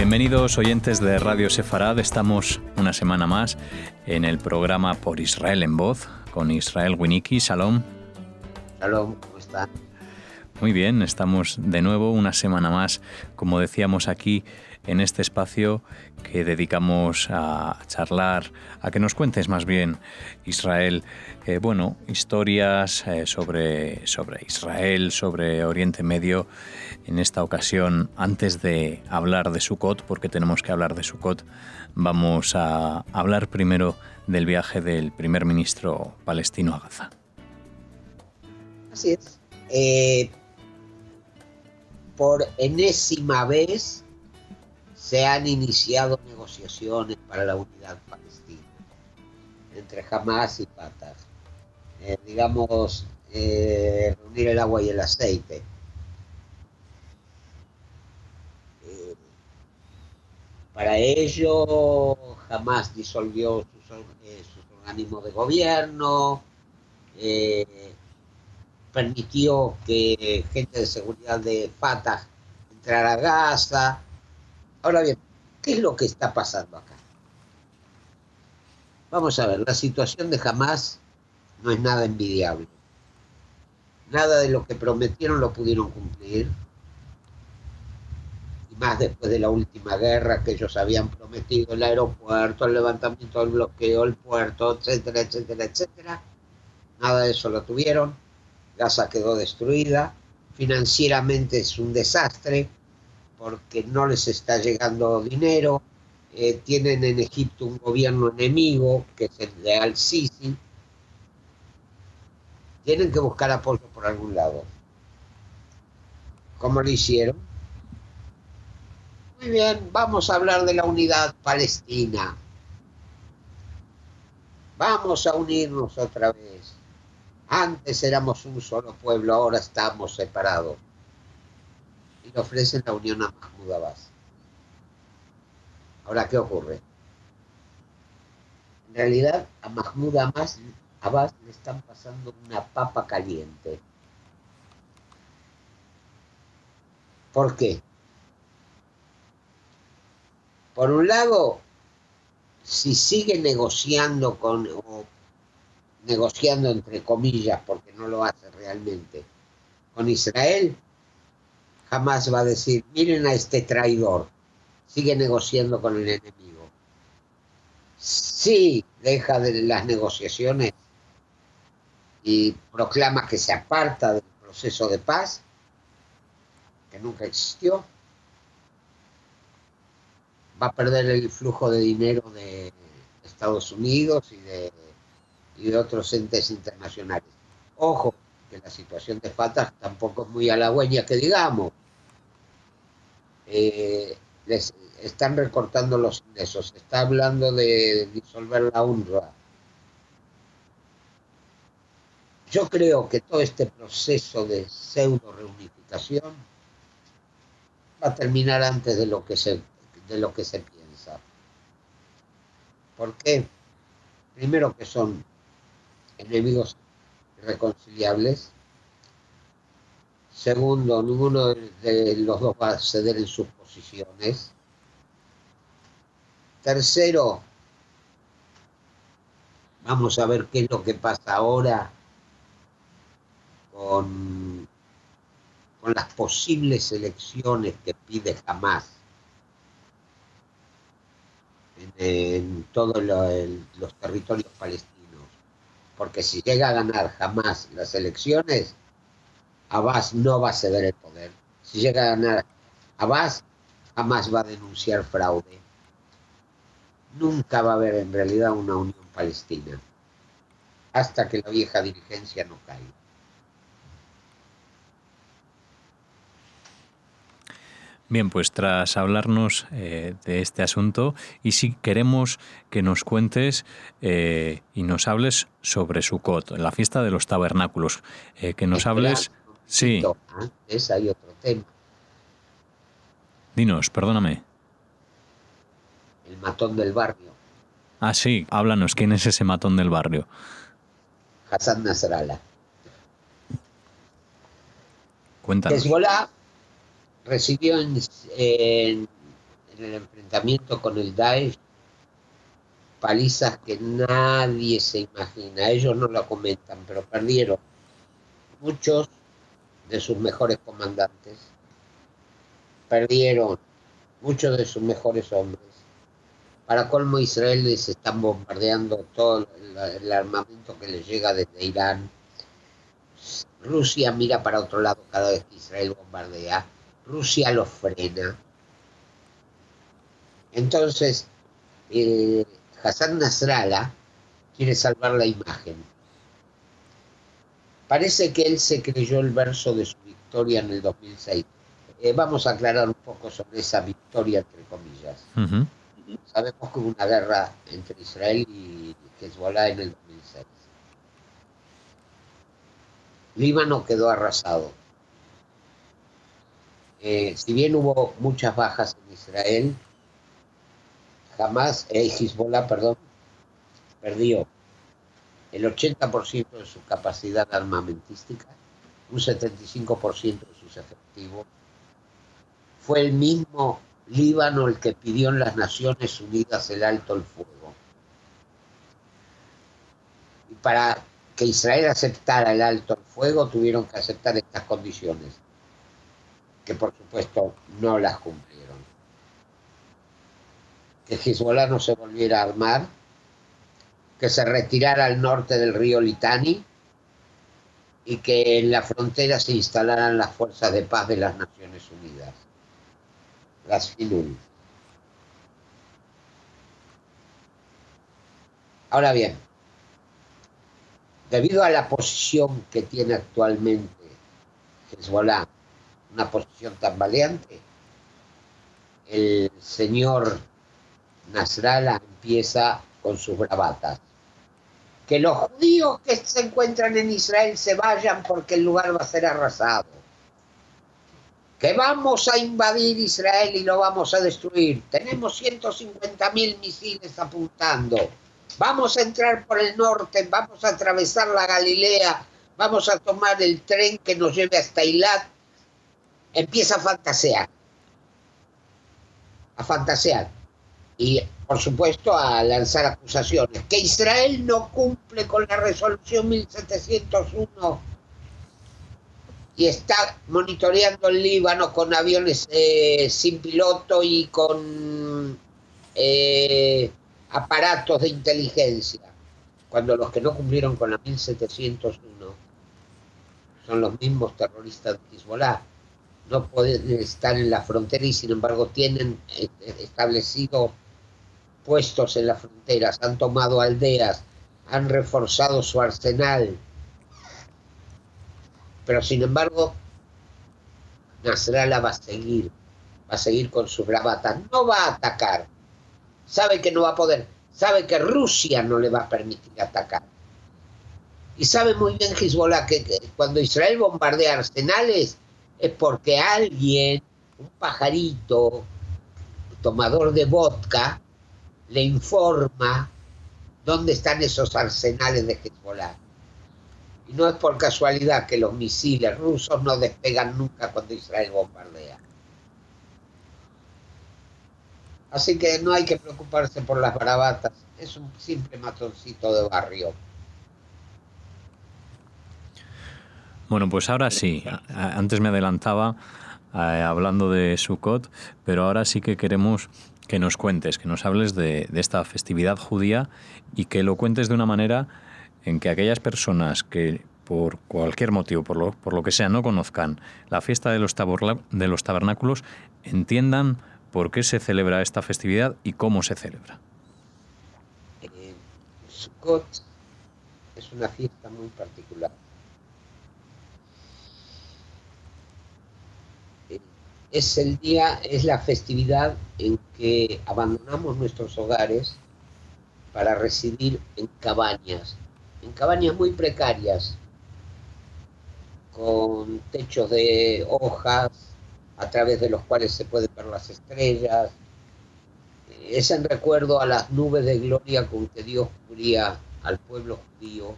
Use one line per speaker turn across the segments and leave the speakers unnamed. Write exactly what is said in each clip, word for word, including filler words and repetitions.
Bienvenidos oyentes de Radio Sefarad. Estamos una semana más en el programa Por Israel en Voz con Israel Winnicki. Shalom.
Shalom, ¿cómo está?
Muy bien, estamos de nuevo una semana más, como decíamos aquí, en este espacio que dedicamos a charlar, a que nos cuentes más bien, Israel, eh, bueno, historias eh, sobre, sobre Israel, sobre Oriente Medio. En esta ocasión, antes de hablar de Sukkot, porque tenemos que hablar de Sukkot, vamos a hablar primero del viaje del primer ministro palestino a Gaza.
Así es. Eh, por enésima vez se han iniciado negociaciones para la unidad palestina entre Hamas y Fatah. Eh, digamos, eh, reunir el agua y el aceite. Eh, para ello, Hamas disolvió sus, eh, sus organismos de gobierno, eh, permitió que gente de seguridad de Fatah entrara a Gaza. Ahora bien, ¿qué es lo que está pasando acá? Vamos a ver, la situación de Hamas no es nada envidiable. Nada de lo que prometieron lo pudieron cumplir. Y más después de la última guerra, que ellos habían prometido el aeropuerto, el levantamiento del bloqueo, el puerto, etcétera, etcétera, etcétera. Nada de eso lo tuvieron. Gaza quedó destruida. Financieramente es un desastre, porque no les está llegando dinero. Eh, tienen en Egipto un gobierno enemigo, que es el de Al-Sisi. Tienen que buscar apoyo por algún lado. ¿Cómo lo hicieron? Muy bien, vamos a hablar de la unidad palestina. Vamos a unirnos otra vez. Antes éramos un solo pueblo, ahora estamos separados. Y le ofrecen la unión a Mahmoud Abbas. Ahora, ¿qué ocurre? En realidad, a Mahmoud Abbas, Abbas le están pasando una papa caliente. ¿Por qué? Por un lado, si sigue negociando con, o negociando entre comillas, porque no lo hace realmente, con Israel, jamás va a decir, miren a este traidor, sigue negociando con el enemigo. Si deja de las negociaciones y proclama que se aparta del proceso de paz, que nunca existió, va a perder el flujo de dinero de Estados Unidos y de, y de otros entes internacionales. Ojo, que la situación de Fatah tampoco es muy halagüeña, que digamos. Eh, les están recortando los ingresos, se está hablando de disolver la UNRWA. Yo creo que todo este proceso de pseudo reunificación va a terminar antes de lo que se, de lo que se piensa. ¿Por qué? Primero, que son enemigos irreconciliables. Segundo, ninguno de los dos va a ceder en sus posiciones. Tercero, vamos a ver qué es lo que pasa ahora con, con las posibles elecciones que pide Hamas en, en todos lo, los territorios palestinos. Porque si llega a ganar Hamas las elecciones, Abbas no va a ceder el poder. Si llega a ganar Abbas, Hamas va a denunciar fraude. Nunca va a haber en realidad una unión palestina hasta que la vieja dirigencia no caiga.
Bien, pues tras hablarnos eh, de este asunto, y si queremos que nos cuentes eh, y nos hables sobre Sukkot, la fiesta de los tabernáculos, eh, que nos
Espera,
hables... Sí.
Antes hay otro tema.
Dinos, perdóname.
El matón del barrio.
Ah, sí, háblanos, ¿quién es ese matón del barrio?
Hassan Nasrallah.
Cuéntanos.
Hezbollah recibió en, en, en en el enfrentamiento con el Daesh, palizas que nadie se imagina. Ellos no lo comentan, pero perdieron muchos de sus mejores comandantes, perdieron muchos de sus mejores hombres. Para colmo, Israel les están bombardeando todo el, el armamento que les llega desde Irán. Rusia mira para otro lado cada vez que Israel bombardea. Rusia lo frena. Entonces, eh, Hassan Nasrallah quiere salvar la imagen. Parece que él se creyó el verso de su victoria en el dos mil seis. Eh, vamos a aclarar un poco sobre esa victoria, entre comillas. Uh-huh. Sabemos que hubo una guerra entre Israel y Hezbollah en el dos mil seis. Líbano quedó arrasado. Eh, si bien hubo muchas bajas en Israel, jamás, eh, Hezbollah, perdón, perdió el ochenta por ciento de su capacidad armamentística, un setenta y cinco por ciento de sus efectivos. Fue el mismo Líbano el que pidió en las Naciones Unidas el alto el fuego. Y para que Israel aceptara el alto el fuego, tuvieron que aceptar estas condiciones, que por supuesto no las cumplieron. Que Hezbollah no se volviera a armar, que se retirara al norte del río Litani y que en la frontera se instalaran las fuerzas de paz de las Naciones Unidas, las FINUL. Ahora bien, debido a la posición que tiene actualmente Hezbollah, una posición tan valiente, el señor Nasrallah empieza con sus bravatas. Que los judíos que se encuentran en Israel se vayan porque el lugar va a ser arrasado. Que vamos a invadir Israel y lo vamos a destruir. Tenemos ciento cincuenta mil misiles apuntando. Vamos a entrar por el norte, vamos a atravesar la Galilea, vamos a tomar el tren que nos lleve hasta Eilat. Empieza a fantasear. A fantasear. Y, por supuesto, a lanzar acusaciones. Que Israel no cumple con la resolución mil setecientos uno y está monitoreando el Líbano con aviones eh, sin piloto y con eh, aparatos de inteligencia. Cuando los que no cumplieron con la mil setecientos uno son los mismos terroristas de Hezbollah. No pueden estar en la frontera y, sin embargo, tienen establecido puestos en las fronteras, han tomado aldeas, han reforzado su arsenal. Pero, sin embargo, Nasrallah va a seguir, va a seguir con sus bravatas. No va a atacar. Sabe que no va a poder. Sabe que Rusia no le va a permitir atacar. Y sabe muy bien Hezbollah que, que cuando Israel bombardea arsenales es porque alguien, un pajarito, tomador de vodka, le informa dónde están esos arsenales de Hezbollah. Y no es por casualidad que los misiles rusos no despegan nunca cuando Israel bombardea. Así que no hay que preocuparse por las bravatas. Es un simple matoncito de barrio.
Bueno, pues ahora sí. Antes me adelantaba eh, hablando de Sukkot, pero ahora sí que queremos que nos cuentes, que nos hables de, de esta festividad judía y que lo cuentes de una manera en que aquellas personas que por cualquier motivo, por lo, por lo que sea, no conozcan la fiesta de los, taborla, de los tabernáculos, entiendan por qué se celebra esta festividad y cómo se celebra.
Eh, Sukkot es una fiesta muy particular. Eh, es el día, es la festividad en que abandonamos nuestros hogares para residir en cabañas, en cabañas muy precarias, con techos de hojas, a través de los cuales se pueden ver las estrellas. Es en recuerdo a las nubes de gloria con que Dios cubría al pueblo judío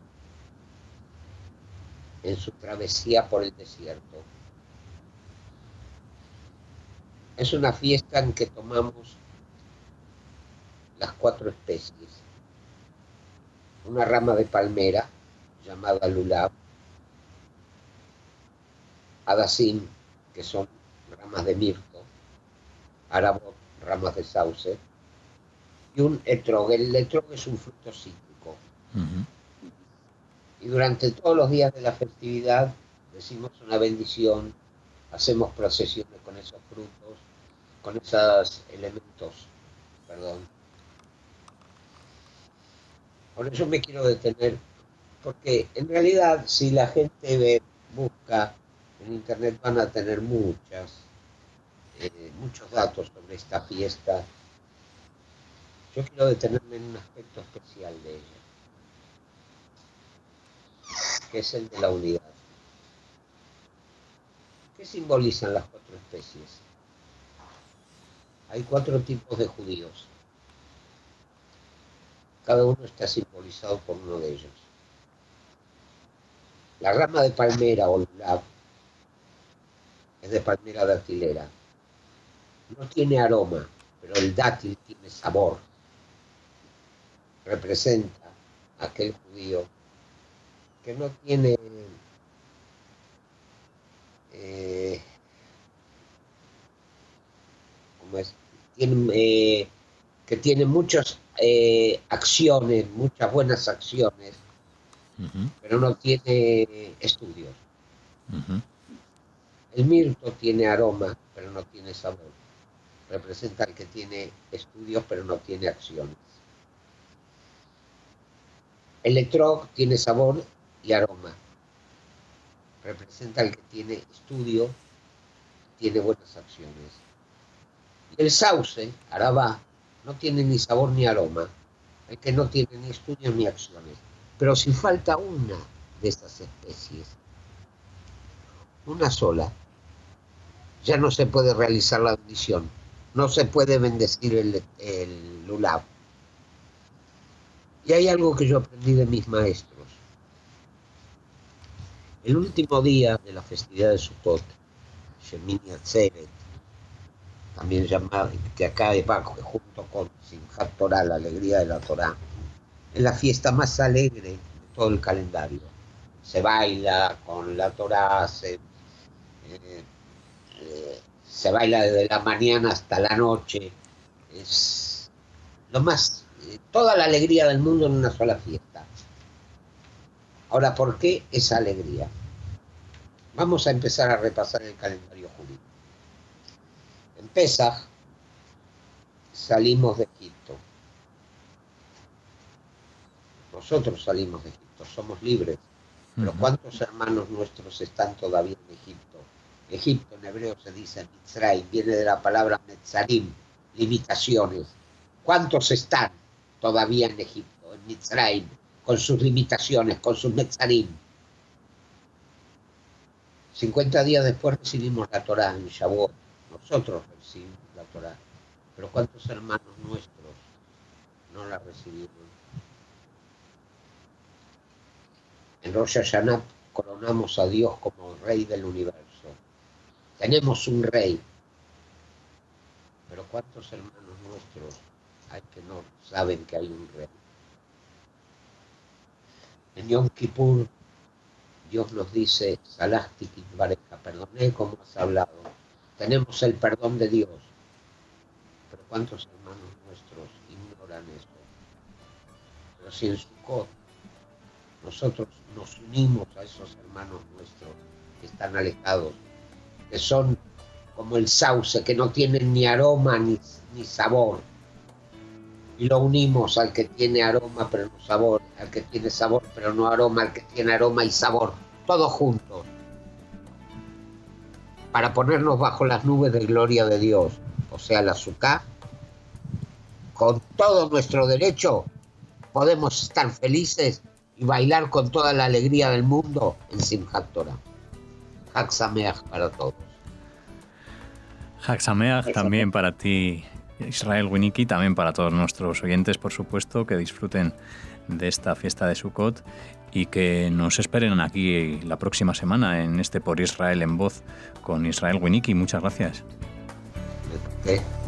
en su travesía por el desierto. Es una fiesta en que tomamos las cuatro especies. Una rama de palmera llamada lulav, hadasim, que son ramas de mirto, arabot, ramas de sauce, y un etrog. El etrog es un fruto cítrico. Uh-huh. Y durante todos los días de la festividad decimos una bendición, hacemos procesiones con esos frutos, con esos elementos, perdón. Por eso me quiero detener, porque en realidad si la gente ve, busca en internet, van a tener muchas, eh, muchos datos sobre esta fiesta. Yo quiero detenerme en un aspecto especial de ella, que es el de la unidad. ¿Qué simbolizan las cuatro especies? Hay cuatro tipos de judíos. Cada uno está simbolizado por uno de ellos. La rama de palmera o lulav es de palmera datilera. No tiene aroma, pero el dátil tiene sabor. Representa a aquel judío que no tiene eh, ¿cómo es? Tiene, eh, que tiene muchas eh, acciones, muchas buenas acciones, uh-huh. pero no tiene estudios. Uh-huh. El mirto tiene aroma, pero no tiene sabor. Representa al que tiene estudios, pero no tiene acciones. El etrog tiene sabor y aroma. Representa al que tiene estudio, tiene buenas acciones. Y el sauce, arabá, no tiene ni sabor ni aroma, el que no tiene ni estudios ni acciones. Pero si falta una de estas especies, una sola, ya no se puede realizar la bendición, no se puede bendecir el, el lulav. Y hay algo que yo aprendí de mis maestros. El último día de la festividad de Sukkot, Shemini Atzeret, también llamado, que acá va junto con Simchat Torah, la alegría de la Torah, es la fiesta más alegre de todo el calendario. Se baila con la Torah, se, eh, eh, se baila desde la mañana hasta la noche. Es lo más, eh, toda la alegría del mundo en una sola fiesta. Ahora, ¿por qué esa alegría? Vamos a empezar a repasar el calendario judío. En Pesaj salimos de Egipto. Nosotros salimos de Egipto, somos libres. Pero ¿cuántos hermanos nuestros están todavía en Egipto? Egipto en hebreo se dice Mitzrayim, viene de la palabra Metzarim, limitaciones. ¿Cuántos están todavía en Egipto, en Mitzrayim, con sus limitaciones, con sus Metzarim? cincuenta días después recibimos la Torah en Shavuot. Nosotros recibimos la Torah. Pero ¿cuántos hermanos nuestros no la recibieron? En Rosh Hashanah coronamos a Dios como Rey del universo. Tenemos un Rey. Pero ¿cuántos hermanos nuestros hay que no saben que hay un Rey? En Yom Kippur, Dios nos dice, Salahti Kitbareja, perdoné como has hablado. Tenemos el perdón de Dios. Pero ¿cuántos hermanos nuestros ignoran eso? Pero si en Sukkot nosotros nos unimos a esos hermanos nuestros que están alejados, que son como el sauce, que no tienen ni aroma ni, ni sabor, y lo unimos al que tiene aroma pero no sabor, al que tiene sabor pero no aroma, al que tiene aroma y sabor, todos juntos, para ponernos bajo las nubes de gloria de Dios, o sea, la Sukkah, con todo nuestro derecho, podemos estar felices y bailar con toda la alegría del mundo en Simchat Torah. Hag Sameach para todos.
Hag Sameach también para ti, Israel Winnicki, también para todos nuestros oyentes, por supuesto, que disfruten de esta fiesta de Sukkot y que nos esperen aquí la próxima semana en este Por Israel en Voz con Israel Winnicki. Muchas gracias.
¿eh?